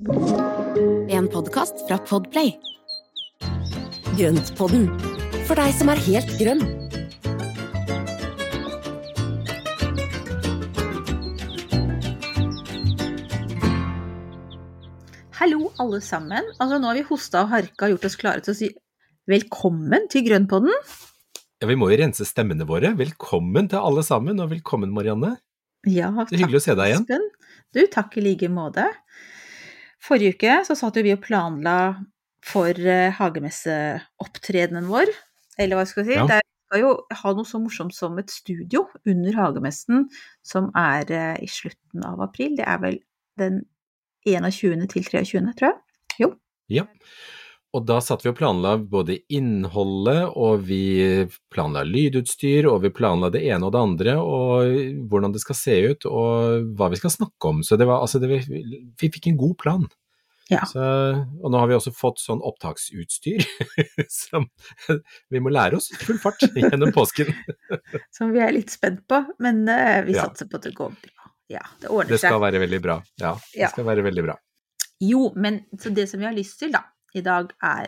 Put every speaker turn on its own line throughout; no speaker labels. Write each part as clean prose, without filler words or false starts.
En podcast fra Podplay.
Grøntpodden, for deg som helt grønn.
Hallo alle sammen, altså nå har vi hostet og harka og gjort oss klare til å si velkommen til Grøntpodden.
Ja, vi må jo rense stemmene våre. Velkommen til alle sammen, og velkommen Marianne.
Ja,
det hyggelig å se deg igjen.
Espen. Du, takk i like måte. Forrige uke så satt vi og planla for hagemesseopptredenen vår, eller hva skal jeg si,
Ja.
Der skal jo ha noe så morsomt som et studio under hagemessen, som i slutten av april. Det vel den 21. til 23. tror jeg. Jo.
Ja, og da satt vi og planla både innholdet, og vi planla lydutstyr, og vi planla det ene og det andre, og hvordan det skal se ut, og hva vi skal snakke om. Så det var, vi fikk en god plan.
Ja.
Så, og nå har vi også fått sånn opptaksutstyr, som vi må lære oss full fart gjennom påsken.
Som vi litt spent på, men vi
Ja.
satser på at det går bra. Ja, det ordner
Det skal
seg.
være veldig bra. Ja, det
Ja.
skal være veldig bra.
Jo, men så det som vi har lyst til da, i dag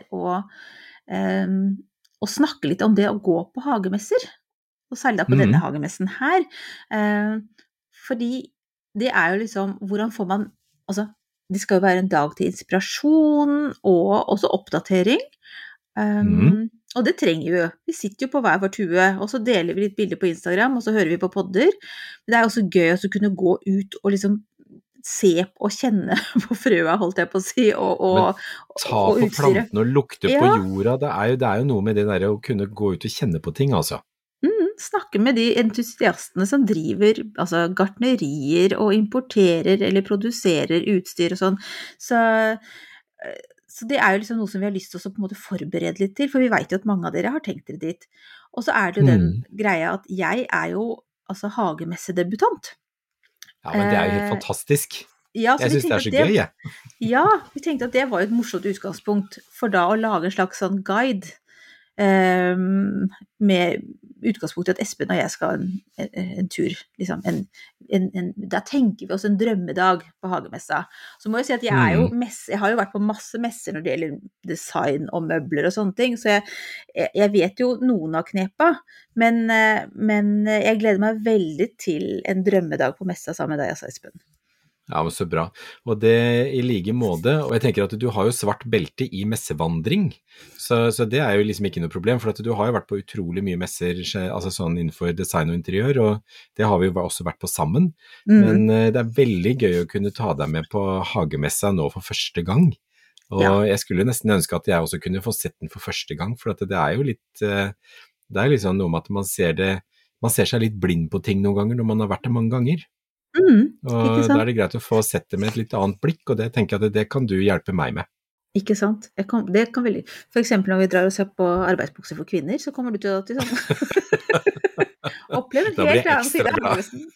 å snakke litt om det å gå på hagemesser, og særlig da på denne hagemessen her, fordi det jo liksom, hvordan får man, altså, det skal jo være en dag til inspirasjon, og også oppdatering, og det trenger vi jo. Vi sitter jo på hver vår tue, og så deler vi litt bilder på Instagram, og så hører vi på podder. Men det jo også gøy å kunne gå ut og liksom se og kjenne på frøa, holdt jeg på å si, og
Ta
og
på
utstyret.
plantene og lukte på
Ja.
jorda, det jo noe med det der å kunne gå ut og kjenne på ting, altså.
Snakke med de entusiastene som driver altså gartnerier og importerer eller produserer utstyr og sånn. Så det jo liksom noe som vi har lyst til å på en måte forberede litt til, for vi vet jo at mange av dere har tenkt dere dit. Og så det jo den greia at jeg jo altså hagemessedebutant.
Ja, men det jo helt fantastisk.
Ja, så
Jeg
vi
synes det
tenkte
så
at
gøy, jeg.
Ja, vi tenkte at det var jo et morsomt utgangspunkt for da å lage en slags sånn guide, med utgangspunkt i at Espen og jeg skal en tur, liksom, da tenker vi oss en drømmedag på hagemessa. Så må jeg si at jeg har jo vært på masse messer når det gjelder design og møbler og sånne ting, så jeg vet jo noen av knepa, men jeg gleder meg veldig til en drømmedag på messa sammen med deg, altså, Espen.
Ja, men så bra. Og det i like måte, og jeg tenker at du har jo svart belte i messevandring, så det jo liksom ikke noe problem, for at du har jo vært på utrolig mye messer, altså sånn innenfor design og interiør, og det har vi jo også vært på sammen, men det veldig gøy å kunne ta deg med på hagemessa nå for første gang, og jeg skulle nesten ønske at jeg også kunne få sett den for første gang, for at det jo litt, det liksom noe med at man ser seg litt blind på ting noen ganger når man har vært det mange ganger. Og da det greit å få sett det med et litt annet blikk, og det tenker jeg at det kan du hjelpe meg med.
Ikke sant? Det kan veldig, for eksempel når vi drar og ser på arbeidsbukser for kvinner, så kommer du til å oppleve en helt annen side av hagemessen.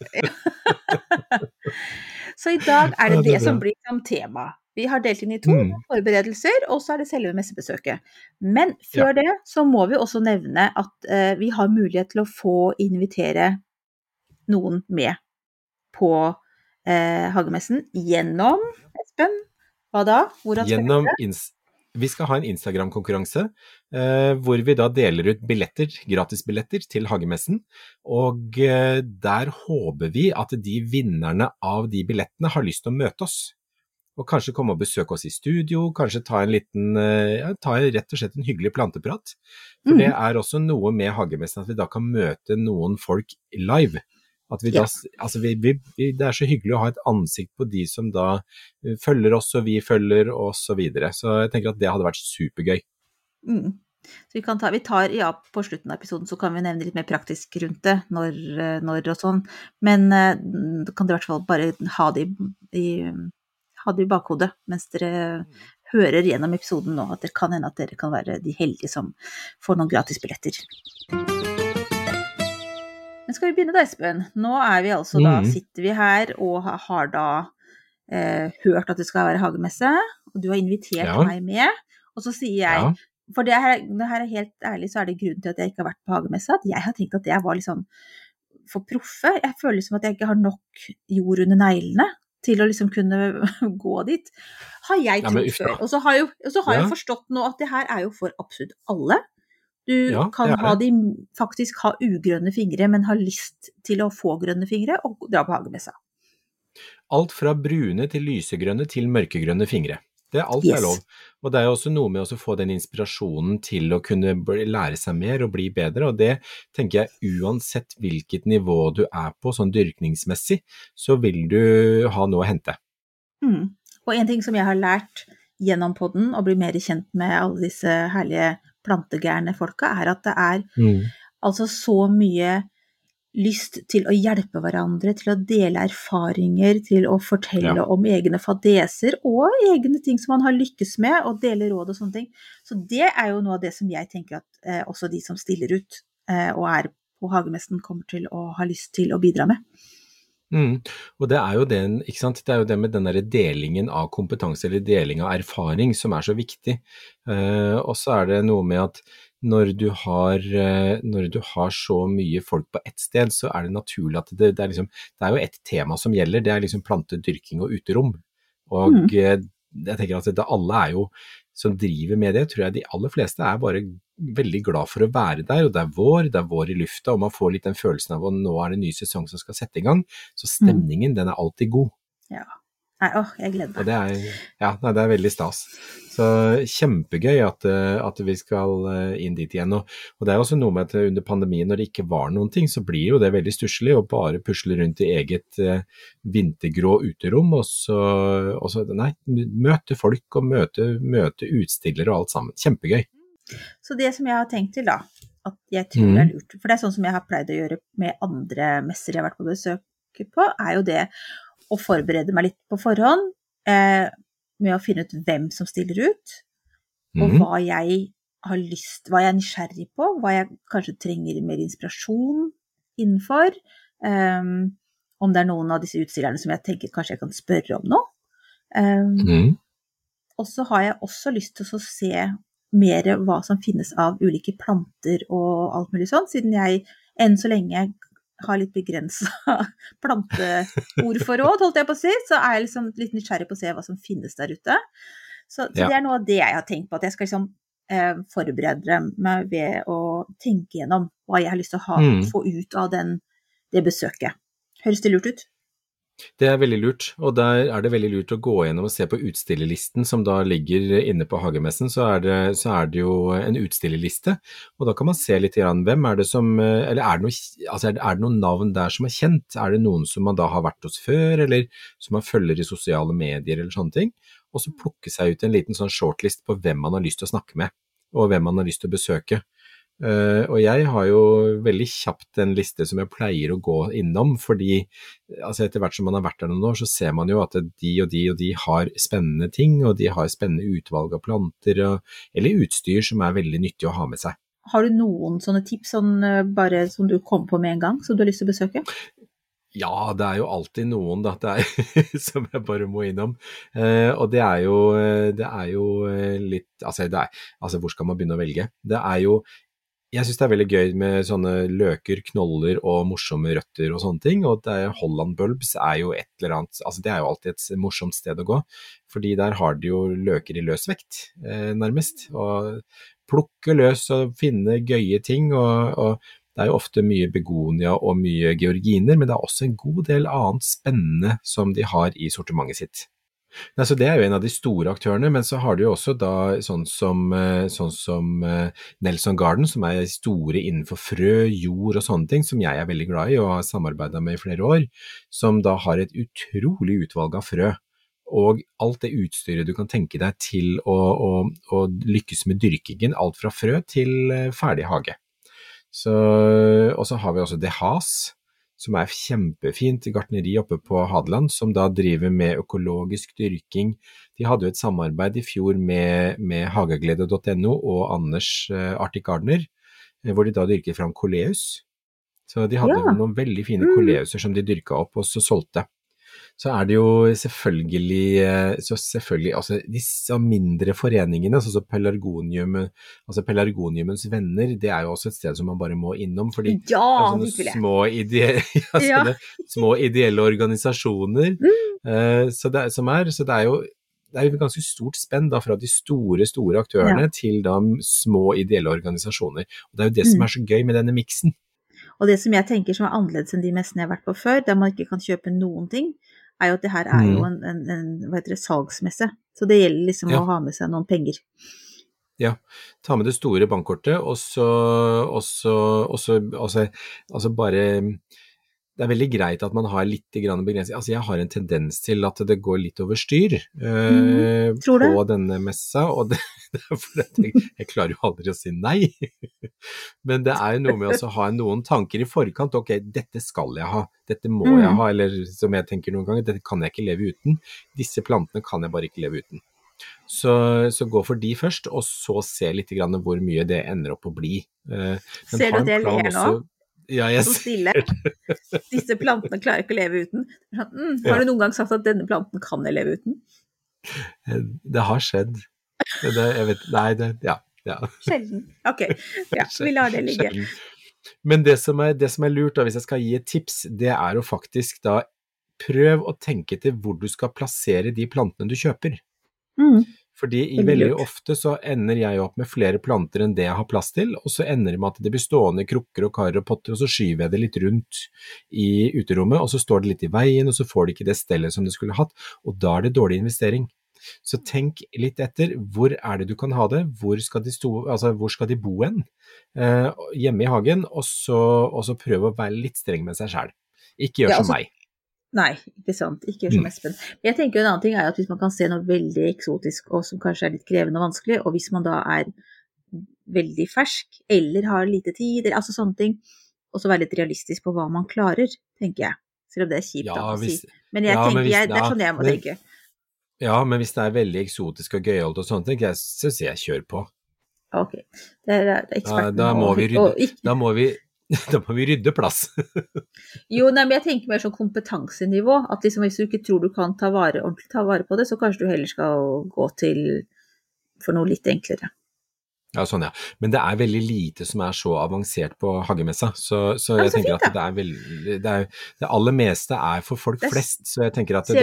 Så i dag det det som blir som tema. Vi har delt inn i 2 forberedelser, og så det selve messebesøket. Men før det så må vi også nevne at vi har mulighet til å få invitere noen med på hagemessen gjennom, Espen, hva da? Hvordan skal vi det?
Vi skal ha en Instagram-konkurranse, hvor vi da deler ut billetter, gratisbilletter til hagemessen, og der håper vi at de vinnerne av de billettene har lyst til å møte oss, og kanskje komme og besøke oss i studio, kanskje ta rett og slett en hyggelig planteprat, for det også noe med hagemessen at vi da kan møte noen folk live. At vi da, altså det så hyggelig å ha et ansikt på de som da følger oss, og vi følger og så videre. Så jeg tenker at det hadde vært supergøy.
Så vi tar, på slutten av episoden så kan vi nevne litt mer praktisk rundt det, når og sånn. Men da kan dere i hvert fall bare ha det i bakhodet, mens dere hører gjennom episoden nå, at det kan hende at dere kan være de heldige som får noen gratisbilletter. Men skal vi begynne da, Espen? Nå vi altså da, sitter vi her og har da hørt at det skal være hagemesse, og du har invitert meg med, og så sier jeg, for det her helt ærlig, så det grunnen til at jeg ikke har vært på hagemesse, at jeg har tenkt at jeg var litt sånn for proffe. Jeg føler som at jeg ikke har nok jord under neglene til å liksom kunne gå dit, har jeg
Ja, men
trodd
uff da.
før. Og så har jeg
Ja.
jo forstått nå at det her er jo for absolutt alle. Du
Ja,
kan
det er det.
faktisk ha ugrønne fingre, men ha lyst til å få grønne fingre og dra på hagemessa.
Alt fra brune til lysegrønne til mørkegrønne fingre. Alt
Yes.
er lov. Og det er jo også noe med å få den inspirasjonen til å kunne lære seg mer og bli bedre, og det tenker jeg uansett hvilket nivå du er på, sånn dyrkningsmessig, så vil du ha noe å hente.
Og en ting som jeg har lært gjennom podden, og bli mer kjent med alle disse herlige plantegærne folka, er at det er altså så mye lyst til å hjelpe hverandre, til å dele erfaringer, til å fortelle om egne fadeser og egne ting som man har lykkes med, og dele råd og sånne ting. Så det er jo noe av det som jeg tenker at også de som stiller ut og er på hagemessen kommer til å ha lyst til å bidra med.
Og det er jo den, ikke sant? Det er jo det med den der delingen av kompetanse eller deling av erfaring som er så viktig. Og så er det noe med at når du har så mye folk på ett sted, så er det naturlig at det er jo et tema som gjelder, det er liksom plantedyrking og uterom. Og jeg tenker at alle er jo, som driver med det, tror jeg de aller fleste er bare veldig glad for å være der, og det er vår i lufta, og man får litt den følelsen av at nå er det en ny sesong som skal sette i gang, så stemningen den er alltid god.
Ja. Nei, jeg gleder meg.
Og det er veldig stas. Så kjempegøy at vi skal inn dit igjen. Og det er også noe med at under pandemien, når det ikke var noen ting, så blir jo det veldig stusselig å bare pusle rundt i eget vintergrå uterom, og så møte folk og møte utstillere og alt sammen. Kjempegøy.
Så det som jeg har tenkt til da, at jeg tror er lurt, for det er sånn som jeg har pleid å gjøre med andre messer jeg har vært på besøk på, er jo det å forberede meg litt på forhånd, med å finne ut hvem som stiller ut, og hva jeg har lyst, hva jeg er nysgjerrig på, hva jeg kanskje trenger mer inspirasjon innenfor, om det er noen av disse utstillerne som jeg tenker kanskje jeg kan spørre om noe. Og så har jeg også lyst til å se mer hva som finnes av ulike planter og alt mulig sånn, siden jeg enn så lenge har litt begrenset planteordforråd, holdt jeg på å si, så er jeg liksom litt nysgjerrig på å se hva som finnes der ute. Så det er noe av det jeg har tenkt på, at jeg skal liksom forberede meg ved å tenke gjennom hva jeg har lyst til å få ut av det besøket. Høres det lurt ut?
Det er veldig lurt, og der er det veldig lurt å gå gjennom og se på utstillerlisten som da ligger inne på hagemessen, så er det jo en utstillerliste, og da kan man se litt grann hvem er det som, eller er det noen navn der som er kjent? Er det noen som man da har vært hos før, eller som man følger i sosiale medier eller sånne ting? Og så plukke seg ut en liten sånn shortlist på hvem man har lyst til å snakke med, og hvem man har lyst til å besøke. Og jeg har jo veldig kjapt en liste som jeg pleier å gå innom, fordi etter hvert som man har vært der noen år, så ser man jo at de og de har spennende ting, og de har spennende utvalg av planter, eller utstyr som er veldig nyttig å ha med seg.
Har du noen sånne tips, bare som du kom på med en gang, som du har lyst til å besøke?
Ja, det er jo alltid noen da, som jeg bare må innom, og det er jo litt, hvor skal man begynne å velge? Jeg synes det er veldig gøy med sånne løker, knoller og morsomme røtter og sånne ting, og Holland Bulbs er jo et eller annet, det er jo alltid et morsomt sted å gå, fordi der har de jo løker i løsvekt, nærmest, og plukke løs og finne gøye ting, og det er jo ofte mye begonia og mye georginer, men det er også en god del annet spennende som de har i sortimentet sitt. Så det er jo en av de store aktørene, men så har du jo også da sånn som Nelson Garden, som er store innenfor frø, jord og sånne ting, som jeg er veldig glad i og har samarbeidet med i flere år, som da har et utrolig utvalg av frø, og alt det utstyret du kan tenke deg til å lykkes med dyrkingen, alt fra frø til ferdig hage. Og så har vi også Det Has, som er kjempefint gartneri oppe på Hadeland, som da driver med økologisk dyrking. De hadde jo et samarbeid i fjor med hageglede.no og Anders Arctic Gardener, hvor de da dyrket fram koleus. Så de hadde noen veldig fine koleuser som de dyrket opp og så solgte. så det jo selvfølgelig, altså disse mindre foreningene, sånn som Pelargoniumens venner, det jo også et sted som man bare må innom, fordi
Ja,
sånne
dit vil jeg.
sånne små ideelle organisasjoner, så det jo et ganske stort spenn da, fra de store aktørene til da små ideelle organisasjoner. Og det jo det som så gøy med denne miksen.
Og det som jeg tenker som annerledes enn de messene jeg har vært på før, der man ikke kan kjøpe noen ting, jo at det her jo en salgsmesse. Så det gjelder liksom å ha med seg noen penger.
Ja, ta med det store bankkortet, og så bare... Det veldig greit at man har litt grann begrensning. Altså jeg har en tendens til at det går litt over styr på denne messa, og det for at jeg klarer jo aldri å si nei. Men det jo noe med å ha noen tanker i forkant. Ok, dette skal jeg ha, dette må jeg ha, eller som jeg tenker noen ganger, dette kan jeg ikke leve uten. Disse plantene kan jeg bare ikke leve uten. Så gå for de først, og så se litt grann hvor mye det ender opp å bli.
Ser du at jeg ler nå?
Ja, jeg
så stille. Disse plantene klarer ikke å leve uten. Har du noen gang sagt at denne planten kan jeg leve uten?
Det har skjedd. Jeg vet, nei, ja.
Sjelden. Ok, vi lar det ligge.
Sjelden. Men det som lurt da, hvis jeg skal gi et tips, det jo faktisk da, prøv å tenke til hvor du skal plassere de plantene du kjøper. Fordi veldig ofte så ender jeg opp med flere planter enn det jeg har plass til, og så ender det med at det blir stående krukker og karer og potter, og så skyver jeg det litt rundt i uterommet, og så står det litt i veien, og så får det ikke det stellet som det skulle hatt, og da det dårlig investering. Så tenk litt etter, hvor det du kan ha det, hvor skal de bo hen, hjemme i hagen, og så prøv å være litt streng med seg selv. Ikke gjør som meg.
Nei, ikke sant. Ikke gjør som Espen. Jeg tenker jo en annen ting at hvis man kan se noe veldig eksotisk, og som kanskje litt krevende og vanskelig, og hvis man da veldig fersk, eller har lite tid, eller altså sånne ting, og så være litt realistisk på hva man klarer, tenker jeg. Selv om det kjipt å si. Men jeg tenker, det sånn jeg må tenke.
Ja, men hvis det veldig eksotisk og gøyalt og sånt, så sier jeg kjør på.
Ok, det eksperten.
Da må vi rydde plass.
Jo, nei, men jeg tenker mer sånn kompetansenivå, at liksom hvis du ikke tror du kan ordentlig ta vare på det, så kanskje du heller skal gå til for noe litt enklere.
Ja, sånn ja. Men det veldig lite som så avansert på hagemessa, så jeg tenker at det aller meste for folk flest, så jeg tenker at det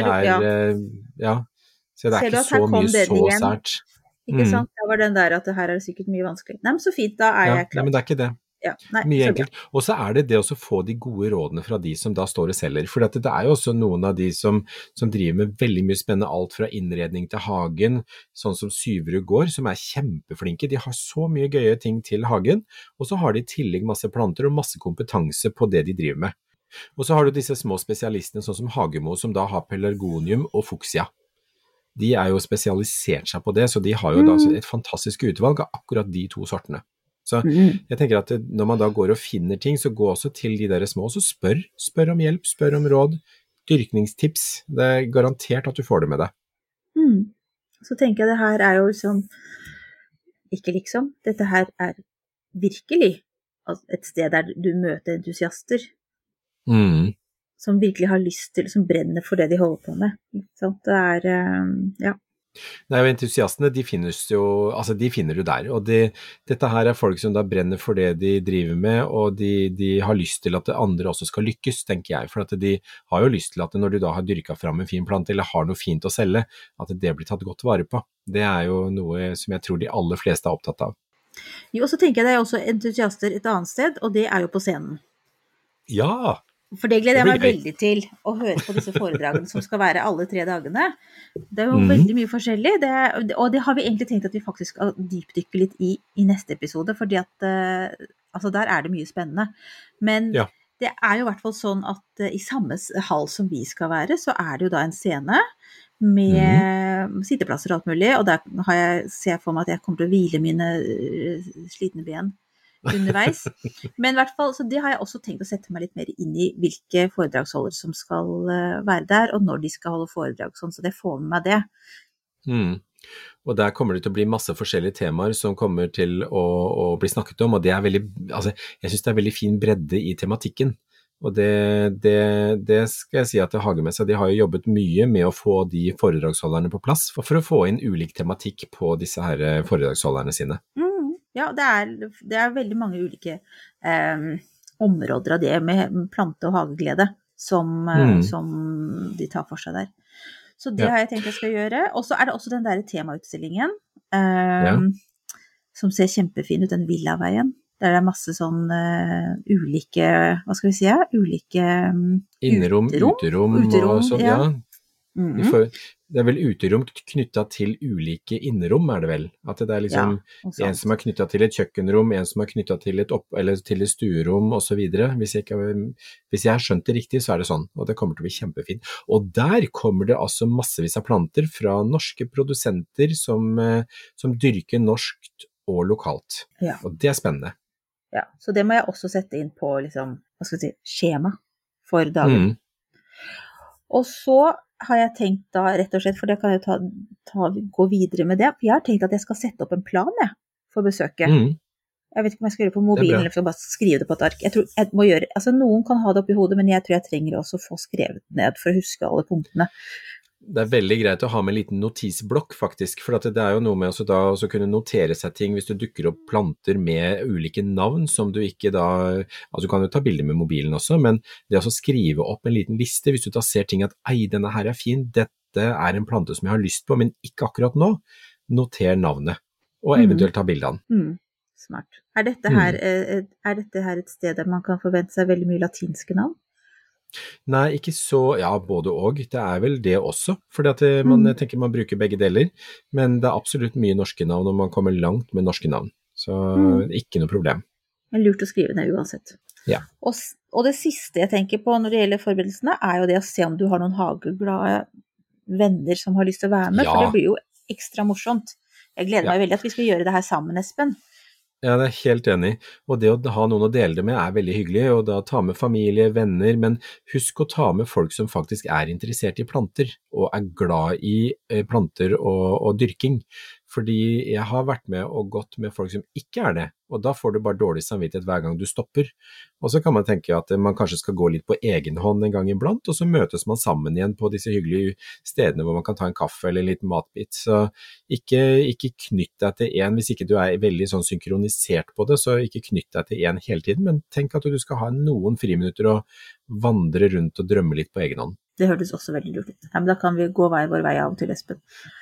så det ikke så mye så sært.
Ikke sant? Det var den der at det her sikkert mye vanskelig. Nei, men så fint, da jeg klar.
Nei, men det ikke det.
Ja, nei,
mye enkelt. Og så det å få de gode rådene fra de som da står og selger, for det jo også noen av de som driver med veldig mye spennende, alt fra innredning til hagen, sånn som Syverud gård, som kjempeflinke. De har så mye gøye ting til hagen, og så har de i tillegg masse planter og masse kompetanse på det de driver med. Og så har du disse små spesialistene, sånn som Hagemo, som da har pelargonium og fuchsia. De jo spesialisert seg på det, så de har jo da et fantastisk utvalg av akkurat de to sortene. Så jeg tenker at når man da går og finner ting, så gå også til de der små, og så spør om hjelp, spør om råd, dyrkningstips. Det garantert at du får det med deg.
Så tenker jeg det her jo liksom, ikke liksom, dette her virkelig et sted der du møter entusiaster. Som virkelig har lyst til, som brenner for det de holder på med. Så det ja.
Nei, og entusiastene, de finner du der, og dette her folk som da brenner for det de driver med, og de har lyst til at det andre også skal lykkes, tenker jeg, for at de har jo lyst til at når du da har dyrket fram en fin plante, eller har noe fint å selge, at det blir tatt godt vare på. Det jo noe som jeg tror de aller fleste opptatt av.
Jo, og så tenker jeg det også entusiaster et annet sted, og det jo på scenen.
Ja!
For det gleder jeg meg veldig til å høre på disse foredragene som skal være alle 3 dagene. Det jo veldig mye forskjellig, og det har vi egentlig tenkt at vi faktisk skal dypdykke litt i neste episode, fordi at altså der det mye spennende. Men det jo i hvert fall sånn at i samme hall som vi skal være, så det jo da en scene med sitteplasser og alt mulig, og der ser jeg for meg at jeg kommer til å hvile mine slitne ben underveis. Men i hvert fall, så det har jeg også tenkt å sette meg litt mer inn i hvilke foredragsholdere som skal være der, og når de skal holde foredrag, sånn, så det får med meg det.
Og der kommer det til å bli masse forskjellige temaer som kommer til å bli snakket om, og det veldig, altså, jeg synes det veldig fin bredde i tematikken. Og det skal jeg si at Hagemessa, de har jo jobbet mye med å få de foredragsholderne på plass, for å få inn ulik tematikk på disse her foredragsholderne sine.
Ja, det er veldig mange ulike områder av det med plante- og hageglede som de tar for seg der. Så det har jeg tenkt jeg skal gjøre. Og så er det også den der temautstillingen som ser kjempefin ut, den Villaveien. Der det er masse sånn ulike, hva skal vi si, ulike
Innerom, uterom og sånn, ja. Det er vel uterom knyttet til ulike innerom, er det vel? At det er liksom en som er knyttet til et kjøkkenrom, en som er knyttet til eller til et stuerom, og så videre. Hvis jeg har skjønt det riktig, så er det sånn, og det kommer til å bli kjempefint. Og der kommer det altså massevis av planter fra norske produsenter som dyrker norskt og lokalt. Ja. Og det er spennende.
Ja, så det må jeg også sette inn på liksom, hva skal jeg si, skjema for dagen. Og så har jeg tenkt da, rett og slett, for det kan jeg gå videre med det, for jeg har tenkt at jeg skal sette opp en plan for besøket. Jeg vet ikke om jeg skal gjøre det på mobilen, eller bare skrive det på et ark. Jeg tror jeg må gjøre, altså noen kan ha det opp i hodet, men jeg tror jeg trenger også å få skrevet ned for å huske alle punktene.
Det er veldig greit å ha med en liten notisblokk faktisk, for det er jo noe med å kunne notere seg ting hvis du dukker opp planter med ulike navn som du ikke da, altså du kan jo ta bilder med mobilen også, men det å skrive opp en liten liste, hvis du da ser ting at denne her er fin, dette er en plante som jeg har lyst på, men ikke akkurat nå, noter navnet, og eventuelt ta bildene.
Smart. Er dette her et sted der man kan forvente seg veldig mye latinske navn?
Nei, ikke så, ja, både og, det er vel det også, fordi at jeg tenker man bruker begge deler, men det er absolutt mye norske navn, og man kommer langt med norske navn, så ikke noe problem.
Det er lurt å skrive ned uansett.
Ja.
Og det siste jeg tenker på når det gjelder forberedelsene, er jo det å se om du har noen hageglade venner som har lyst til å være med, for det blir jo ekstra morsomt. Jeg gleder meg veldig at vi skal gjøre det her sammen, Espen.
Ja, det er helt enig, og det å ha noen å dele det med er veldig hyggelig, og da ta med familie, venner, men husk å ta med folk som faktisk er interessert i planter, og er glad i planter og dyrking, fordi jeg har vært med og gått med folk som ikke er det, og da får du bare dårlig samvittighet hver gang du stopper, og så kan man tenke at man kanskje skal gå litt på egen hånd en gang iblant, og så møtes man sammen igjen på disse hyggelige stedene hvor man kan ta en kaffe eller en liten matbit, så ikke knytt deg til en, hvis ikke du er veldig sånn synkronisert på det, så ikke knytt deg til en hele tiden, men tenk at du skal ha noen friminutter og vandre rundt og drømme litt på egen hånd.
Det hørtes også veldig lurt ut. Ja, men da kan vi gå vår vei av og til, Espen.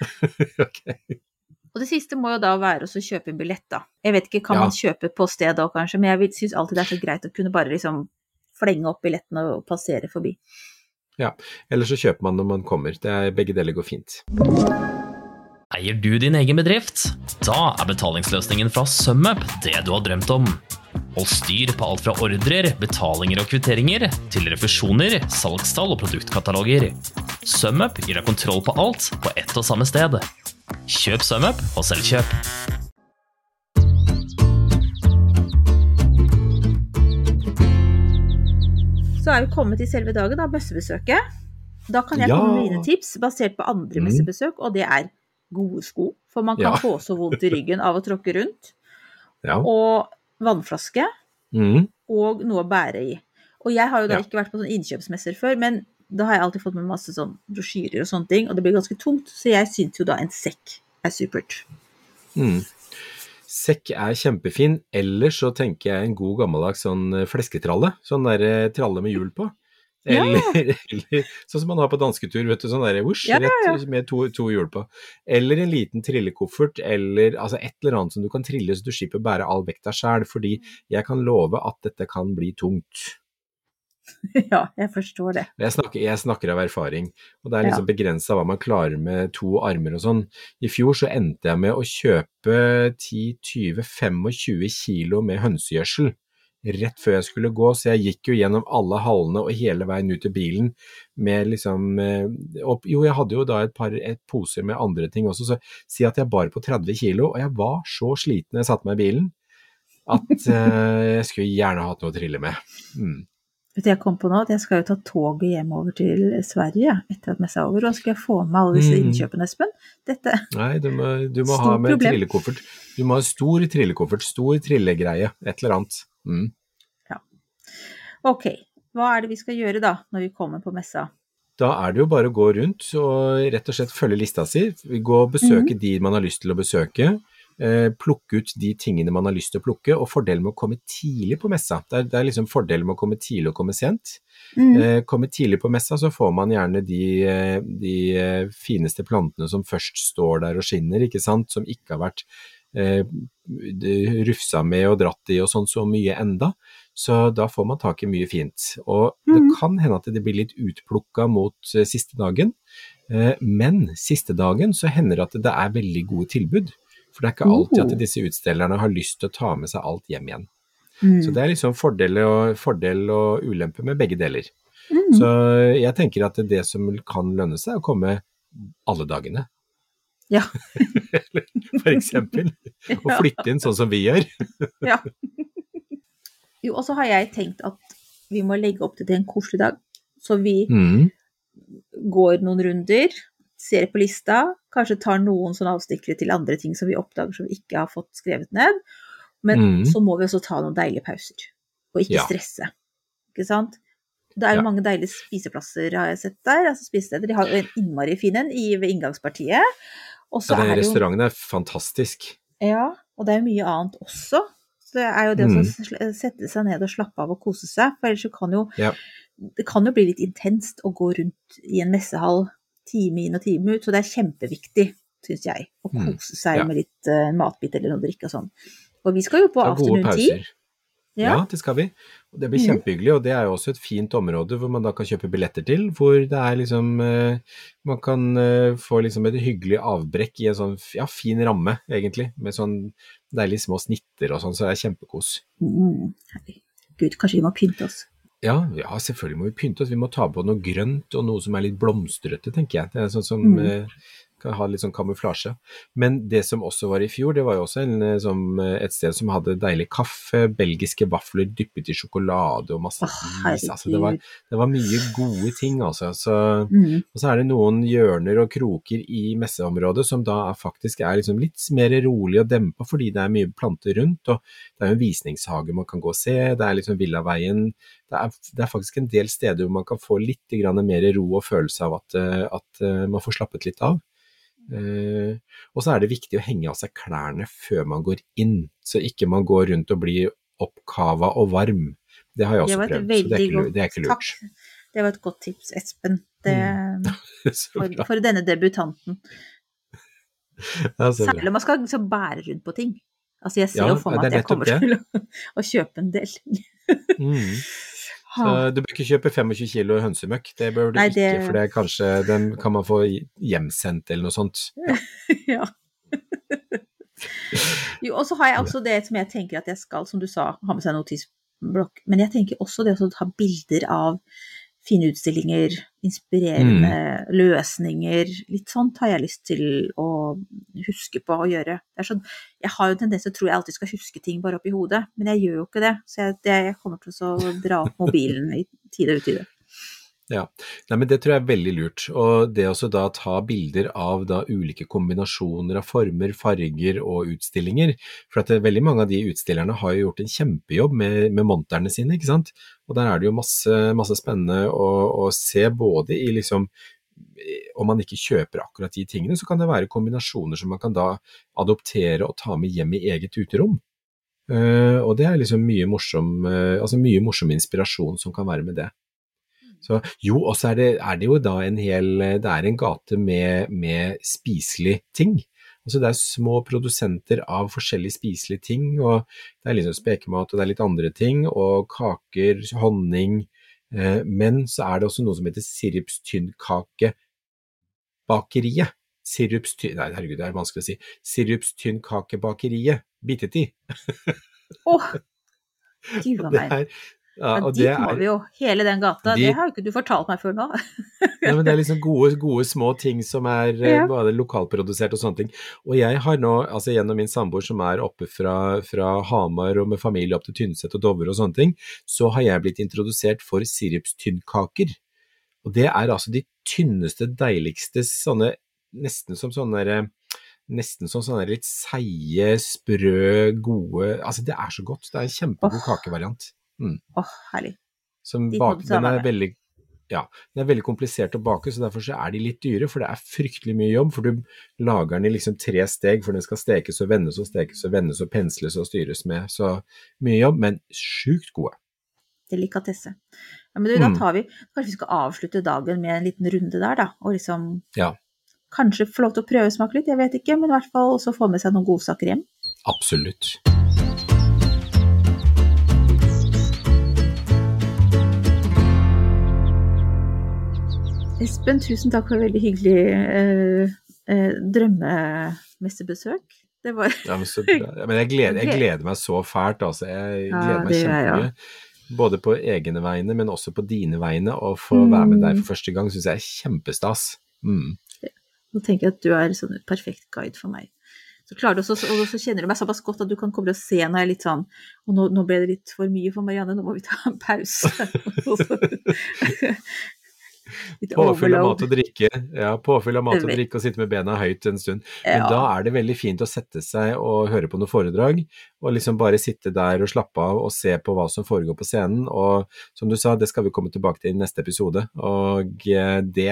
Ok.
Og det siste må jo da være å kjøpe en billett da. Jeg vet ikke, kan man kjøpe på stedet da kanskje, men jeg synes alltid det er så greit å kunne bare liksom flenge opp billetten og passere forbi.
Ja, eller så kjøper man når man kommer. Begge deler går fint.
Eier du din egen bedrift? Da er betalingsløsningen fra SumUp det du har drømt om. Hold styr på alt fra ordrer, betalinger og kvitteringer, til refusjoner, salgstall og produktkataloger. SumUp gir deg kontroll på alt på ett og samme sted. Kjøp SumUp og selv kjøp.
Så er vi kommet til selve dagen da, messebesøket. Da kan jeg komme med mine tips basert på andre messebesøk, og det er gode sko, for man kan få så vondt i ryggen av å tråkke rundt. Og vannflaske, og noe å bære i. Og jeg har jo da ikke vært på sånne innkjøpsmesser før, men da har jeg alltid fått med masse sånn brosjyrer og sånne ting, og det blir ganske tungt, så jeg synes jo da en sekk er supert.
Sekk er kjempefin, ellers så tenker jeg en god gammeldags sånn flesketralle, sånn der tralle med hjul på. Eller sånn som man har på dansketur, vet du, sånn der rett med to hjul på. Eller en liten trillekoffert, eller altså et eller annet som du kan trille, så du slipper bære all vekta selv, fordi jeg kan love at dette kan bli tungt.
Ja, jeg forstår det.
Jeg snakker av erfaring, og det er liksom begrenset hva man klarer med 2 armer og sånn. I fjor så endte jeg med å kjøpe 10, 20, 25 kilo med hønsegjødsel rett før jeg skulle gå, så jeg gikk jo gjennom alle hallene og hele veien ut til bilen med liksom, jeg hadde jo da et poser med andre ting også, så si at jeg bar på 30 kilo, og jeg var så sliten når jeg satte meg i bilen, at jeg skulle gjerne hatt noe å trille med.
Vet du, jeg kom på nå at jeg skal jo ta toget hjem over til Sverige etter at messa er over, og skal jeg få med alle disse innkjøpene, Espen?
Nei, du må ha med trillekoffert. Du må ha stor trillekoffert, stor trillegreie, et eller annet.
Ja. Ok, hva det vi skal gjøre da, når vi kommer på messa?
Da det jo bare å gå rundt og rett og slett følge lista si, gå og besøke de man har lyst til å besøke, plukke ut de tingene man har lyst til å plukke, og fordelen med å komme tidlig på messa. Det liksom fordelen med å komme tidlig og komme sent. Komme tidlig på messa, så får man gjerne de fineste plantene som først står der og skinner, ikke sant? Som ikke har vært rufsa med og dratt i og sånn så mye enda. Så da får man tak i mye fint. Og det kan hende at det blir litt utplukket mot siste dagen, men siste dagen så hender det at det veldig gode tilbud. For det ikke alltid at disse utstellerne har lyst til å ta med seg alt hjem igjen. Så det liksom fordel og ulempe med begge deler. Så jeg tenker at det som kan lønne seg å komme alle dagene.
Ja.
For eksempel. Og flytte inn sånn som vi gjør.
Ja. Jo, og så har jeg tenkt at vi må legge opp til en koselig dag. Så vi går noen runder, ser på lista, kanskje tar noen sånne avstikkere til andre ting som vi oppdager som vi ikke har fått skrevet ned. Men så må vi også ta noen deilige pauser, og ikke stresse. Ikke sant? Det jo mange deilige spiseplasser, har jeg sett der, altså spisesteder. De har jo en innmari fin en ved inngangspartiet. Også
den restauranten fantastisk.
Ja, og det jo mye annet også. Så det jo det å sette seg ned og slappe av og kose seg, for ellers så kan jo, det kan jo bli litt intenst å gå rundt i en messehall time inn og time ut, så det kjempeviktig, synes jeg, å kose seg med litt matbit eller noe drikke og sånn. Og vi skal jo på afternoon tea.
Ja, det skal vi. Og det blir kjempehyggelig, og det jo også et fint område hvor man da kan kjøpe billetter til, hvor det liksom, man kan få liksom et hyggelig avbrekk i en sånn, fin ramme, egentlig, med sånn deilige små snitter og sånn, så det kjempekos.
Gud, kanskje vi må pynte oss.
Ja, selvfølgelig må vi pynte oss. Vi må ta på noe grønt og noe som litt blomstrete, tenker jeg. Det sånn som kan ha litt sånn kamuflasje. Men det som også var i fjor, det var jo også et sted som hadde deilig kaffe, belgiske vafler dyppet i sjokolade og masse is. Altså, det var mye gode ting, altså. Og så det noen hjørner og kroker i messeområdet som da faktisk liksom litt mer rolig og dempet, fordi det mye planter rundt, og det jo en visningshage man kan gå og se, det liksom Villaveien. Det faktisk en del steder hvor man kan få litt mer ro og følelse av at man får slappet litt av. Og så det viktig å henge av seg klærne før man går inn, så ikke man går rundt og blir oppkava og varm. Det har jeg også prøvd, så det ikke lurt.
Takk. Det var et godt tips, Espen. For denne debutanten. Særlig man skal liksom bære rundt på ting. Altså jeg ser jo for meg at jeg kommer til å kjøpe en del ting.
Så du bør ikke kjøpe 25 kilo hønsemøkk, det bør du ikke, for det kanskje, den kan man få hjemsendt eller noe sånt.
Ja. Jo, og så har jeg også det som jeg tenker at jeg skal, som du sa, ha med seg notisblokk, men jeg tenker også det å ta bilder av fine utstillinger, inspirerende løsninger, litt sånt har jeg lyst til å huske på å gjøre. Det sånn, jeg har jo tendens til å tro jeg alltid skal huske ting bare opp i hodet, men jeg gjør jo ikke det, så jeg kommer til å dra opp mobilen i tide og utide.
Ja, nei, men det tror jeg veldig lurt, og det også da ta bilder av da ulike kombinasjoner av former, farger og utstillinger, for at veldig mange av de utstillerne har jo gjort en kjempejobb med monterne sine, ikke sant? Og der det jo masse spennende å se både i liksom, om man ikke kjøper akkurat de tingene, så kan det være kombinasjoner som man kan da adoptere og ta med hjem i eget uterom. Og det liksom mye morsom inspirasjon som kan være med det. Så, jo, og så det jo da en gate med spiselige ting. Altså det små produsenter av forskjellige spiselige ting, og det liksom spekemat, og det litt andre ting, og kaker, honning, men så det også noe som heter sirupstynnkakebakeriet. Herregud, det vanskelig å si. Sirupstynnkakebakeriet, Biteti.
Gud, hva meg. Ja, og dit må vi jo, hele den gata, det har jo ikke du fortalt meg før nå.
Ja, men det liksom gode små ting som både lokalprodusert og sånne ting. Og jeg har nå, altså gjennom min samboer som oppe fra Hamar og med familie opp til Tynset og Dovre og sånne ting, så har jeg blitt introdusert for sirupstynnkaker. Og det altså de tynneste, deiligste, sånne, nesten som sånne litt seige, sprø, gode, altså det så godt, det en kjempegod kakevariant.
Herlig.
Som
De må du ta
den
med.
den er veldig komplisert å bake, så derfor så er de litt dyre, for det er fryktelig mye jobb, for du lager den i liksom 3 steg, for den skal stekes og vendes og stekes og vendes og pensles og styres med, så mye jobb, men sykt gode.
Delikatesse. Ja, men du, da kanskje vi skal avslutte dagen med en liten runde der da, og liksom kanskje få lov til å prøvesmake litt, jeg vet ikke, men i hvert fall også få med seg noen godsaker hjem.
Absolutt.
Espen, tusen takk for veldig hyggelig drømmemesterbesøk. Det var...
Ja, men så bra. Men jeg gleder meg så fælt, altså. Jeg gleder meg kjempemye. Både på egne vegne, men også på dine vegne, og få være med deg for første gang, synes jeg er kjempestas.
Nå tenker jeg at du er sånn et perfekt guide for meg. Så klarer du også, og så kjenner du meg såpass godt at du kan komme og se når jeg er litt sånn, og nå ble det litt for mye for Marianne, nå må vi ta en pause.
Påfyll av mat og drikke, og sitte med bena høyt en stund. Men da er det veldig fint å sette seg og høre på noen foredrag, og liksom bare sitte der og slappe av og se på hva som foregår på scenen, og som du sa, det skal vi komme tilbake til i neste episode, og det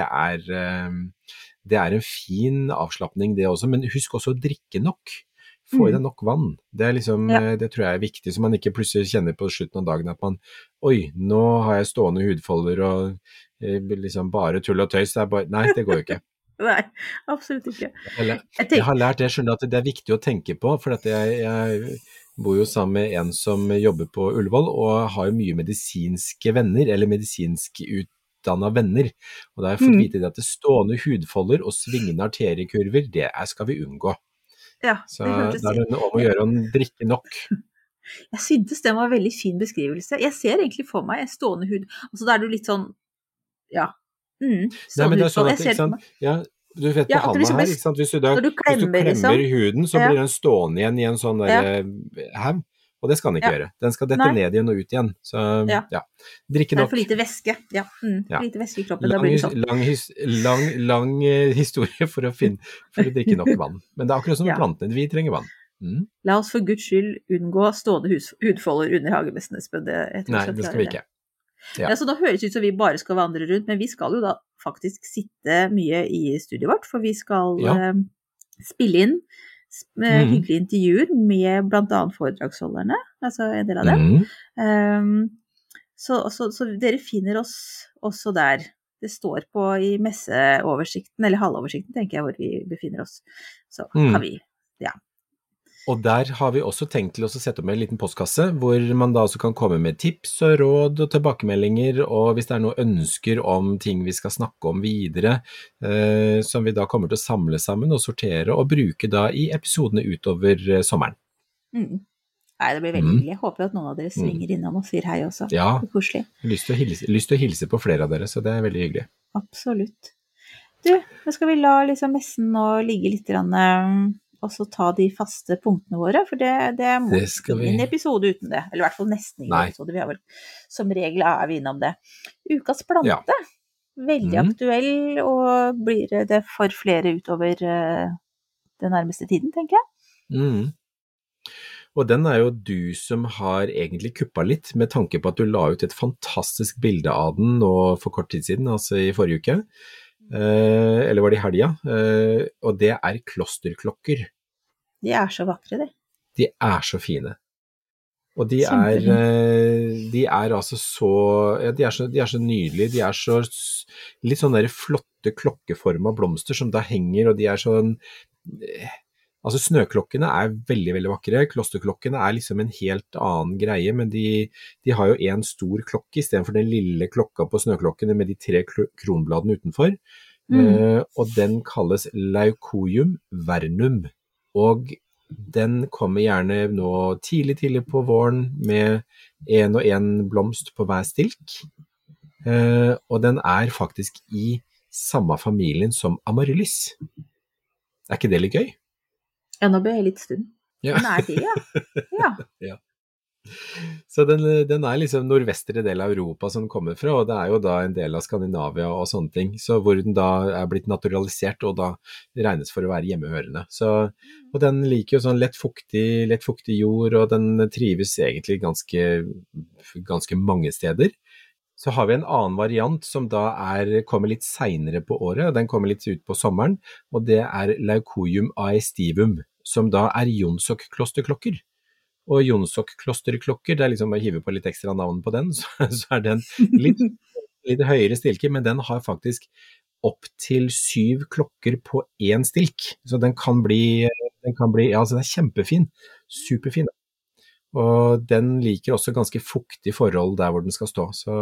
er en fin avslappning det også, men husk også å drikke nok. Få i deg nok vann. Det er liksom, det tror jeg er viktig, så man ikke plutselig kjenner på slutten av dagen at man, nå har jeg stående hudfolder og liksom bare tull og tøys. Nei, det går jo ikke.
Nei, absolutt ikke.
Jeg har lært det, skjønner at det er viktig å tenke på, for at jeg bor jo sammen med en som jobber på Ullevål, og har jo mye medisinske venner, eller medisinsk utdannet venner, og da har jeg fått vite det at det stående hudfolder og svingende arteriekurver, det skal vi unngå.
Ja,
så da er det om å gjøre å drikke nok.
Jeg syntes det var en veldig fin beskrivelse. Jeg ser egentlig for meg en stående hud, og så da er du litt sånn,
Nei, men det er sånn at, ikke sant, du vet på handa liksom her, ikke sant, hvis du klemmer huden, så blir den stående igjen i en sånn der hav, og det skal den ikke gjøre. Den skal dette ned igjen og ut igjen, så drikke nok.
Det er for lite væske, for lite væske i kroppen, da blir det sånn.
Lang historie for å drikke nok vann, men det er akkurat som med plantene, vi trenger vann.
La oss for Guds skyld unngå stående hudfolder under hagemessen, Espen.
Nei, det skal vi ikke.
Så da høres det ut som vi bare skal vandre rundt, men vi skal jo da faktisk sitte mye i studiet vårt, for vi skal spille inn hyggelige intervjuer med blant annet foredragsholderne, altså en del av dem. Så dere finner oss også der. Det står på i messeoversikten, eller halvoversikten, tenker jeg, hvor vi befinner oss. Så kan vi,
Og der har vi også tenkt til å sette opp med en liten postkasse, hvor man da også kan komme med tips og råd og tilbakemeldinger, og hvis det er noen ønsker om ting vi skal snakke om videre, som vi da kommer til å samle sammen og sortere og bruke da i episodene utover sommeren.
Nei, det blir veldig hyggelig. Jeg håper at noen av dere svinger innom og sier hei også.
Ja,
det er koselig.
Lyst til å hilse på flere av dere, så det er veldig hyggelig.
Absolutt. Du, nå skal vi la liksom messen nå ligge litt og så ta de faste punktene våre, for det må ingen episode uten det, eller i hvert fall nesten ingen episode, vi har vel som regel vi innom det. Ukas plante, veldig aktuell, og blir det for flere utover den nærmeste tiden, tenker jeg.
Og den er jo du som har egentlig kuppet litt, med tanke på at du la ut et fantastisk bilde av den nå for kort tid siden, altså i forrige uke. Eller var det i helga, og det er klosterklokker.
De er så vakre, det.
De er så fine. Og de er altså så, de er så nydelige, de er så litt sånn der flotte klokkeformede blomster som da henger, og de er sånn, altså snøklokkene er veldig, veldig vakre, klosterklokkene er liksom en helt annen greie, men de har jo en stor klokke i stedet for den lille klokka på snøklokkene med de 3 kronbladene utenfor, og den kalles Leucojum vernum, og den kommer gjerne nå tidlig på våren med en og en blomst på hver stilk, og den er faktisk i samme familien som amaryllis. Er ikke det litt gøy?
Ja, nå ble jeg litt stund. Den er det, ja.
Så den er liksom nordvestre del av Europa som den kommer fra, og det er jo da en del av Skandinavia og sånne ting, så hvor den da er blitt naturalisert og da regnes for å være hjemmehørende. Og den liker jo sånn lett fuktig jord, og den trives egentlig ganske mange steder. Så har vi en annen variant som da kommer litt senere på året, og den kommer litt ut på sommeren, og det Leucojum aestivum, som da Jonsok-klosterklokker. Og Jonsok-klosterklokker, det liksom å hive på litt ekstra navn på den, så den litt høyere stilke, men den har faktisk opp til 7 klokker på én stilk. Så den kan bli, altså den kjempefin, superfin. Og den liker også ganske fuktig forhold der hvor den skal stå. Så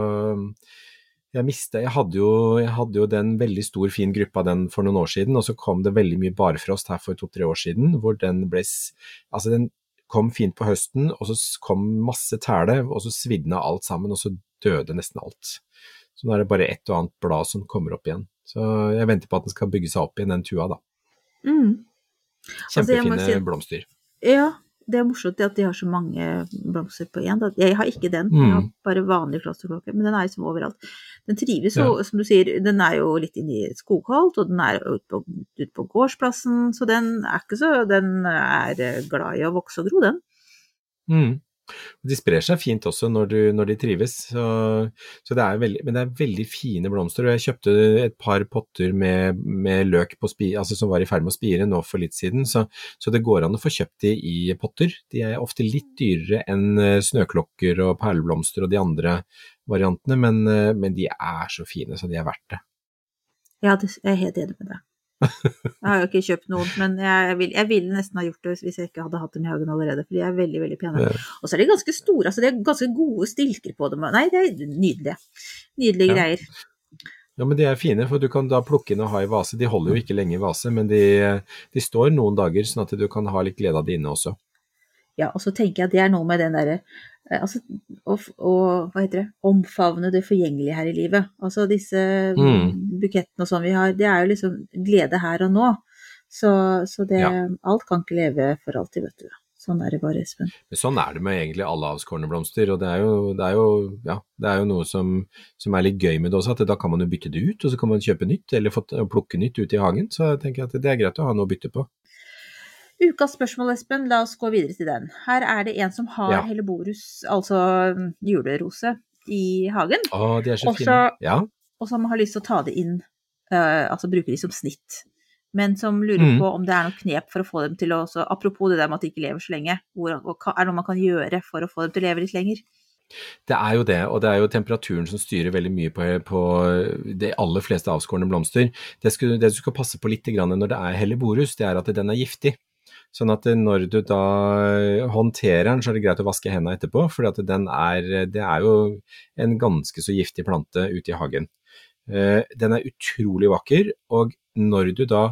jeg hadde jo den veldig stor fin gruppe av den for noen år siden, og så kom det veldig mye barfrost her for 2-3 år siden, hvor den den kom fint på høsten, og så kom masse tæle, og så svidde alt sammen, og så døde nesten alt. Så nå det bare et og annet blad som kommer opp igjen. Så jeg venter på at den skal bygge seg opp igjen, den tua da. Kjempefine blomster.
Ja, det morsomt at de har så mange blomster på en. Jeg har ikke den, jeg har bare vanlig klosterklokke, men den liksom overalt. Den trives jo, som du sier, den jo litt inne i skogholt, og den ute på gårdsplassen, så den den glad i å vokse og gro, den.
De sprer seg fint også når de trives, så men det veldig fine blomster, og jeg kjøpte et par potter med løk på altså som var i ferd med å spire nå for litt siden, så det går an å få kjøpt de i potter. De ofte litt dyrere enn snøklokker og perleblomster og de andre variantene, men de så fine, så de verdt det.
Ja, jeg helt enig med det. Jeg har jo ikke kjøpt noen, men jeg ville nesten ha gjort det hvis jeg ikke hadde hatt dem i hagen allerede, for de veldig, veldig pene. Og så de ganske store, altså det ganske gode stilker på dem. Nei, det nydelige greier.
Ja, men de fine, for du kan da plukke inn og ha i vase. De holder jo ikke lenge i vase, men de står noen dager, sånn at du kan ha litt glede av de inne også.
Ja, og så tenker jeg at det noe med den der, altså, hva heter det, omfavne det forgjengelige her i livet. Altså disse bukettene og sånn vi har, det jo liksom glede her og nå. Så alt kan ikke leve for alltid, vet du. Sånn det bare, Espen.
Sånn det med egentlig alle avskårne blomster, og det er jo noe som litt gøy med det også, at da kan man jo bytte det ut, og så kan man kjøpe nytt, eller plukke nytt ut i hagen, så jeg tenker at det greit å ha noe å bytte på.
Ukas spørsmål, Espen, la oss gå videre til den. Her det en som har helleborus, altså julerose, i hagen.
De så fine. Ja.
Og som har lyst til å ta det inn, altså bruke de som snitt. Men som lurer på om det noe knep for å få dem til å, apropos det der med at de ikke lever så lenge, hva det noe man kan gjøre for å få dem til å leve litt lenger?
Det jo det, og det jo temperaturen som styrer veldig mye på de aller fleste avskårne blomster. Det du skal passe på litt grann når det helleborus, det at den giftig. Sånn at når du da håndterer den, så det greit å vaske hendene etterpå, fordi at det jo en ganske så giftig plante ute i hagen. Den utrolig vakker, og når du da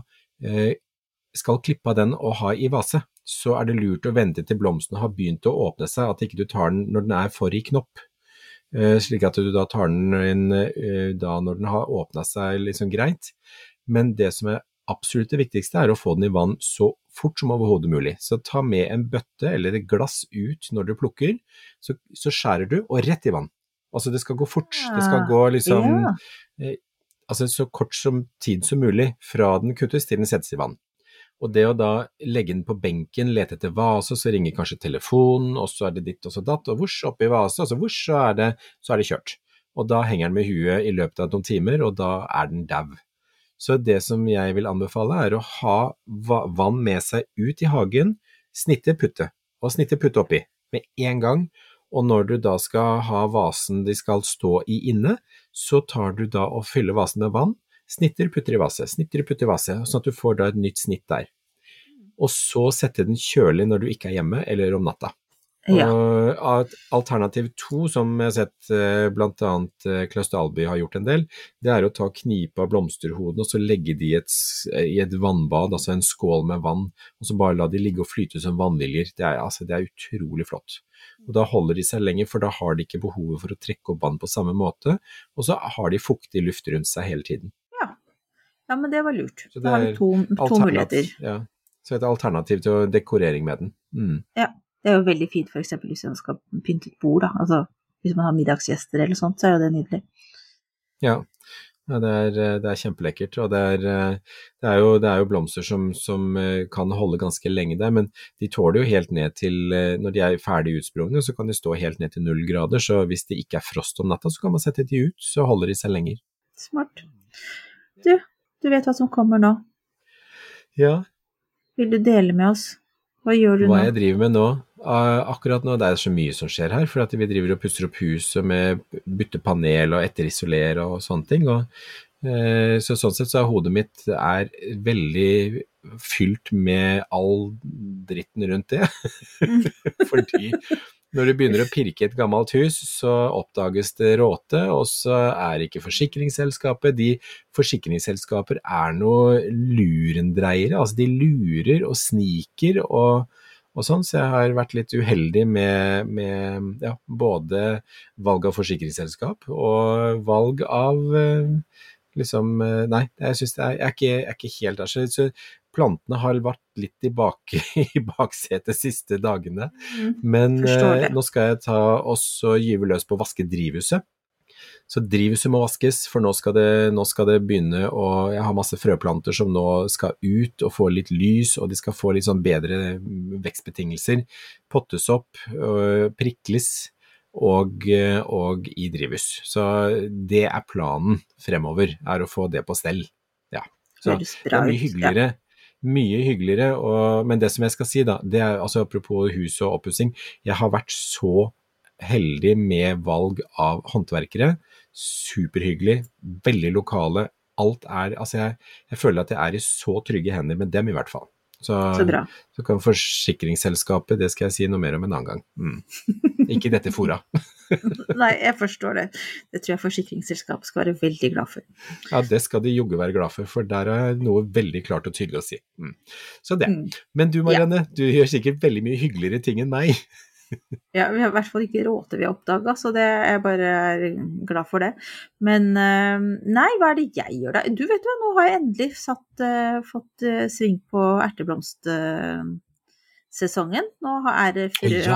skal klippe av den og ha i vase, så det lurt å vente til blomsten har begynt å åpne seg, at ikke du tar den når den for i knopp, slik at du da tar den inn da når den har åpnet seg liksom greit. Men det som absolutt det viktigste å få den i vann så fort som overhodet mulig. Så ta med en bøtte eller et glass ut når du plukker, så skjærer du og rett i vann. Altså det skal gå fort, det skal gå liksom altså så kort som tid som mulig fra den kuttes til den settes i vann. Og det å da legge den på benken, lete etter vase, så ringer kanskje telefonen, og så det ditt og så datt, og vurs oppi vase, og så vurs, så det kjørt. Og da henger den med huet i løpet av noen timer, og da den dav. Så det som jeg vil anbefale å ha vann med seg ut i hagen, snitte putte oppi med en gang, og når du da skal ha vasen de skal stå i inne, så tar du da og fyller vasen med vann, putter i vase, sånn at du får da et nytt snitt der. Og så sette den kjølig når du ikke hjemme, eller om natta.
Ja.
Og alternativ 2, som jeg har sett blant annet Klaus Dalby har gjort en del, det å ta knipe av blomsterhodene og så legge de i et vannbad, altså en skål med vann, og så bare la de ligge og flyte som vannliljer. Det utrolig flott. Og da holder de seg lenger, for da har de ikke behovet for å trekke opp vann på samme måte, og så har de fuktig luft rundt seg hele tiden.
Ja, men det var lurt. Da har vi to muligheter.
Ja, så et alternativ til dekorering med den.
Ja. Det jo veldig fint, for eksempel hvis man skal pynte et bord, da. Altså, hvis man har middagsgjester eller sånt, så det nydelig.
Ja, Ja, det er kjempelekkert, og det er jo blomster som kan holde ganske lenge der, men de tåler jo helt ned til, når de er ferdig utsprungne, så kan de stå helt ned til 0 grader, så hvis det ikke er frost om natta, så kan man sette de ut, så holder de seg lenger.
Smart. Du vet hva som kommer nå.
Ja.
Vil du dele med oss? Hva gjør du nå?
Hva jeg driver med nå? Akkurat nå, det er så mye som skjer her, for at vi driver og pusser opp huset med bytte panel og etterisolere og sånne ting, og så sånn sett så er hodet mitt veldig fylt med all dritten rundt det, fordi når du begynner å pirke et gammelt hus, så oppdages det råte, og så er ikke forsikringsselskapet. De forsikringsselskaper er noe lurendreiere, altså de lurer og sniker og sånn, så jeg har vært litt uheldig med ja, både valg av forsikringsselskap og valg av nei, jeg synes jeg er ikke helt der, så plantene har vært litt i baksetet de siste dagene, men nå skal jeg ta også gyve løs på å vaske drivhuset. Så drivhuset må vaskes, for nå skal det begynne jeg har masse frøplanter som nå skal ut og få litt lys, og de skal få litt sånn bedre vekstbetingelser, pottes opp, prikles, og i drivhus. Så det er planen fremover, er å få det på stell. Ja, så det er mye hyggeligere, men det som jeg skal si da, det er altså apropos hus og oppussing, jeg har vært så heldig med valg av håndverkere, superhyggelig, veldig lokale, alt altså jeg føler at jeg er i så trygge hender med dem i hvert fall. Så kan forsikringsselskapet, det skal jeg si noe mer om en annen gang. Ikke dette fora.
Nei, jeg forstår det. Det tror jeg forsikringsselskapet skal være veldig glad for.
Ja, det skal de jogge være glad for der er noe veldig klart og tydelig å si. Så det. Men du, Marianne, du gjør sikkert veldig mye hyggeligere ting enn meg.
Ja, vi har i hvert fall ikke råte vi har oppdaget, så jeg bare er glad for det. Men nei, hva er det jeg gjør da? Du vet hva, nå har jeg endelig fått sving på erteblomstsesongen. Nå er det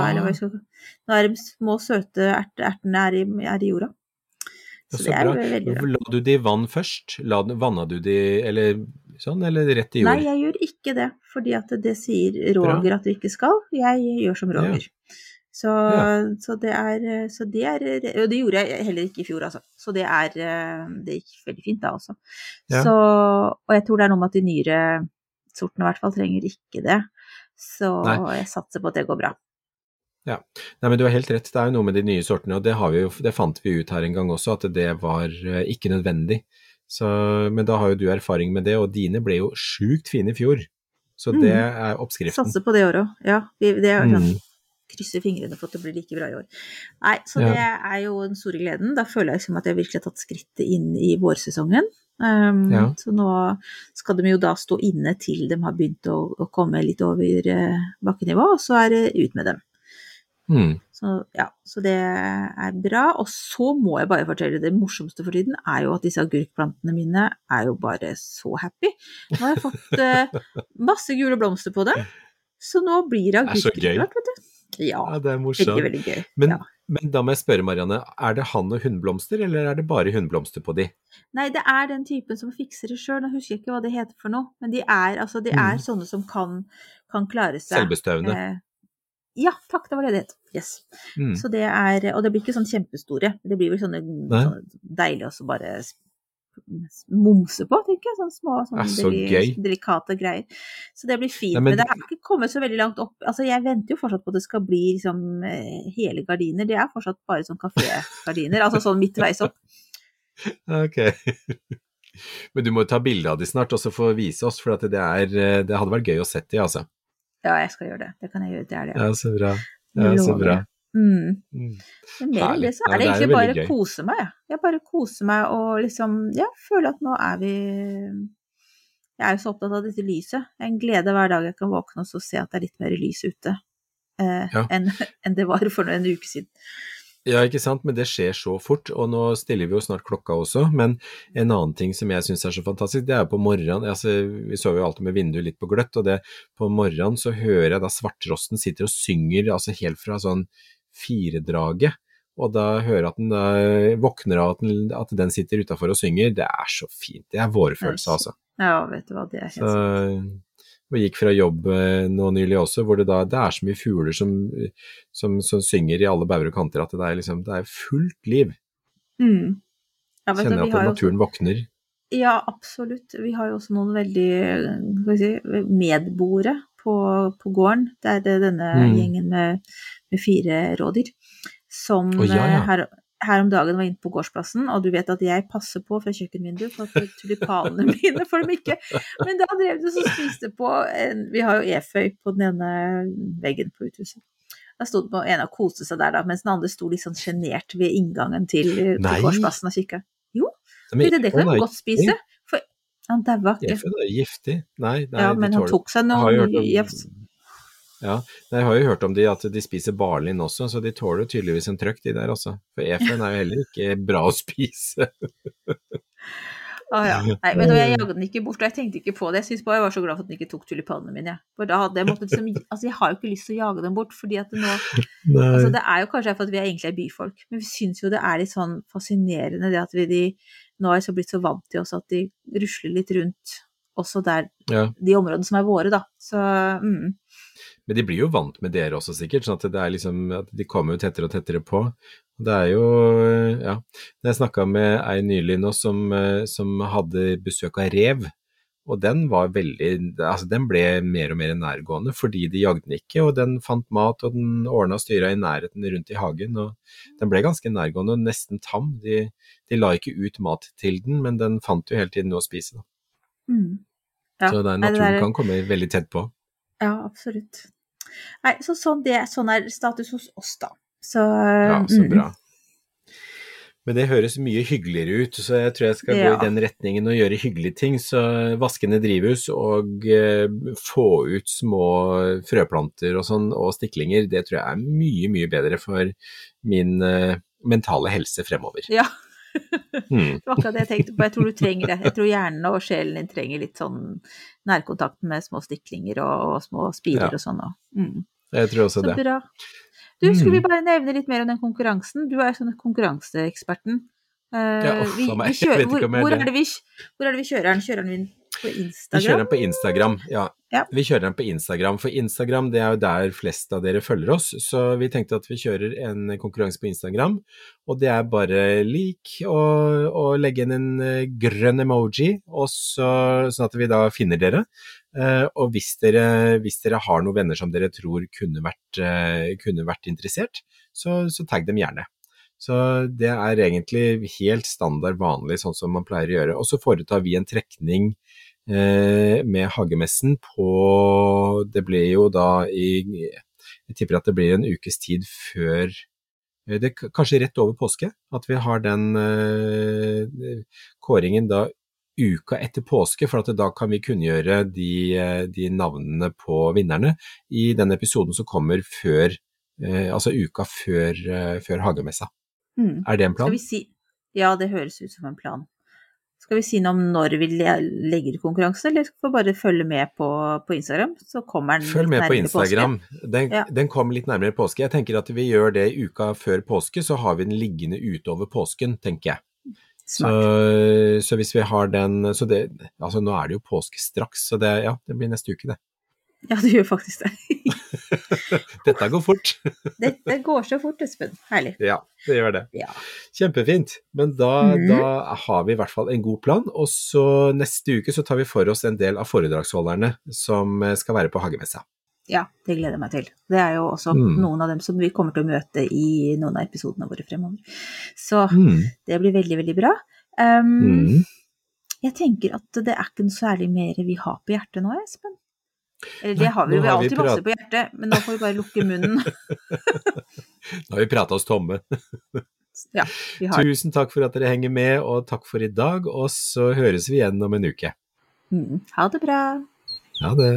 små søte ertene er i jorda. Så det er veldig bra.
La du de i vann først? Vannet du de, eller sånn, eller rett i jord?
Nei, jeg gjør ikke det, fordi at det sier Roger at du ikke skal. Jeg gjør som Roger. Ja. Så det gjorde jeg heller ikke i fjor, altså. Så det gikk veldig fint da også. Ja. Og jeg tror det er noe med at de nyere sortene i hvert fall trenger ikke det. Så jeg satser på at det går bra.
Ja, nei, men du har helt rett, det er jo noe med de nye sortene, og det fant vi ut her en gang også, at det var ikke nødvendig. Men da har jo du erfaring med det, og dine ble jo sjukt fine i fjor. Så det er oppskriften.
Satser på det året, ja. Det er sånn, krysse fingrene for at det blir like bra i år. Nei, så det er jo den store gleden. Da føler jeg liksom at jeg virkelig har tatt skrittet inn i vårsesongen. Så nå skal de jo da stå inne til de har begynt å komme litt over bakkenivå, og så er det ut med dem. Så det er bra, og så må jeg bare fortelle det morsomste for tiden er jo at disse agurkplantene mine er jo bare så happy. Nå har jeg fått masse gule blomster på dem, så nå blir det agurker, vet du. Ja,
det er morsomt.
Veldig gøy.
Men da må jeg spørre, Marianne, er det hann- og hunnblomster, eller er det bare hunnblomster på de?
Nei, det er den typen som fikser det selv. Nå husker jeg ikke hva det heter for noe, men de er sånne som kan klare seg.
Selvbestøvende.
Ja, takk, det var det het. Yes. Så det og det blir ikke sånn kjempestore. Det blir vel sånne deilige også bare momse på, tenker jeg. Sånne små, delikate greier. Så det blir fint, men det har ikke kommet så veldig langt opp. Altså, jeg venter jo fortsatt på at det skal bli liksom hele gardiner. Det er fortsatt bare sånn kafégardiner, altså sånn midtveis opp.
Ok. Men du må ta bilde av de snart, og så få vise oss, for at det hadde vært gøy å sette de, altså.
Ja, jeg skal gjøre det. Det kan jeg gjøre, det er det.
Ja, så bra. Ja, så bra.
Men mer enn det så er det egentlig bare å kose meg. Jeg bare koser meg og liksom, føler at nå er vi Jeg er jo så opptatt av dette lyset. Det er en glede hver dag jeg kan våkne og så se at det er litt mer lys ute enn det var for en uke siden.
Ja, ikke sant, men det skjer så fort, og nå stiller vi jo snart klokka også, men en annen ting som jeg synes er så fantastisk, det er på morgenen, vi sover jo alltid med vinduet litt på gløtt, og på morgenen så hører jeg da svarttrosten sitter og synger, altså helt fra sånn 4-draget, og da høre at den våkner av at den sitter utenfor og synger, det så fint, det vårfølelse altså.
Ja, vet du hva, det helt sant.
Og gikk fra jobb nå nylig også, hvor det så mye fugler som synger i alle bauger og kanter, at det fullt liv.
Ja,
kjenner at naturen våkner.
Ja, absolutt. Vi har jo også noen veldig medboere på gården. Det denne gjengen med 4 rådyr, som her om dagen var inne på gårdsplassen, og du vet at jeg passer på fra kjøkkenvinduet for at tulipanene mine får dem ikke. Men da drev de så spiste på, vi har jo eføy på den ene veggen på uthuset. Da stod på en og koste seg der da, mens den andre stod litt sånn genert ved inngangen til gårdsplassen og kikket. Jo, det kan jo godt spise, for han døde ikke.
Eføy giftig. Nei,
ja, men han tok seg noen gjefs.
Ja, jeg har jo hørt om at de spiser barlin også, så de tåler tydeligvis en trøkk de der også. For eføyen jo heller ikke bra å spise.
Ja. Nei, men jeg jaget den ikke bort, og jeg tenkte ikke på det. Jeg synes bare jeg var så glad for at den ikke tok tulipanene mine. For da hadde jeg måttet jeg har jo ikke lyst til å jage dem bort, fordi at nå, det jo kanskje for at vi egentlig byfolk, men vi synes jo det litt sånn fascinerende det at vi nå så blitt så vant til oss at de rusler litt rundt, også der, de områdene som våre da. Så,
Men de blir jo vant med dere også sikkert, sånn at det liksom, at de kommer jo tettere og tettere på. Det jo, jeg snakket med en nylig nå som hadde besøk av rev, og den var den ble mer og mer nærgående, fordi de jagde den ikke, og den fant mat, og den ordnet og styret i nærheten rundt i hagen, og den ble ganske nærgående, og nesten tam. De la ikke ut mat til den, men den fant jo hele tiden noe å spise. Da. Så naturen kan komme veldig tett på.
Ja, absolutt. Nei, så sånn status hos oss da. Så
bra. Men det høres mye hyggeligere ut, så jeg tror jeg skal gå i den retningen og gjøre hyggelige ting, så vaske ned drivhus og få ut små frøplanter og sånn, og stiklinger, det tror jeg mye, mye bedre for min mentale helse fremover.
Ja. Det var akkurat det jeg tenkte på, jeg tror du trenger det. Jeg tror hjernen og sjelen din trenger litt sånn nærkontakt med små stiklinger og små spirer og sånn.
Jeg tror også
så
det.
Bra. Du, skulle vi bare nevne litt mer om den konkurransen? Du sånn konkurranseeksperten. Hvor det vi kjører den? Kjører den på Instagram?
Vi kjører den på Instagram, Vi kjører den på Instagram, for Instagram det jo der flest av dere følger oss, så vi tenkte at vi kjører en konkurranse på Instagram, og det bare lik å legge inn en grønn emoji, og sånn at vi da finner dere. Og hvis dere har noen venner som dere tror kunne vært interessert, så tagg dem gjerne. Så det egentlig helt standard vanlig, sånn som man pleier å gjøre. Og så foretar vi en trekning med hagemessen på, det blir jo da jeg tipper at det blir en ukes tid før, det kanskje rett over påske, at vi har den kåringen da uka etter påske, for at da kan vi kunngjøre de navnene på vinnerne i den episoden som kommer før, altså uka før hagemessa. Det en plan?
Skal vi si, ja, det høres ut som en plan. Skal vi si noe om når vi legger konkurransen, eller skal vi bare følge med på Instagram? Så kommer den
Følg med på Instagram.
Påske.
Den kommer litt nærmere påske. Jeg tenker at vi gjør det uka før påske, så har vi den liggende utover påsken, tenker jeg. Så hvis vi har den, så det, altså nå det jo påske straks, så det blir neste uke det.
Ja, det gjør faktisk det.
Dette går fort.
Dette går så fort, Espen. Herlig.
Ja, det gjør det.
Ja.
Kjempefint. Men da har vi i hvert fall en god plan, og så neste uke så tar vi for oss en del av foredragsholderne som skal være på hagemessa.
Ja, det gleder jeg meg til. Det jo også noen av dem som vi kommer til å møte i noen av episodene våre fremover. Så det blir veldig, veldig bra. Jeg tenker at det ikke noe særlig mer vi har på hjertet nå, Espen. Det har vi jo alltid masse på hjertet, men nå får vi bare lukke munnen.
Nå har vi pratet oss tomme.
Ja, vi har.
Tusen takk for at dere henger med, og takk for i dag, og så høres vi igjen om en uke.
Ha det bra.
Ha det.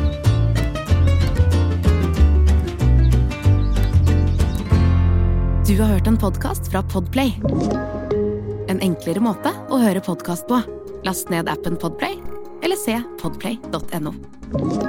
Du Du har hørt en podcast fra Podplay. En enklere måte å høre podcast på. Last ned appen Podplay, eller se podplay.no.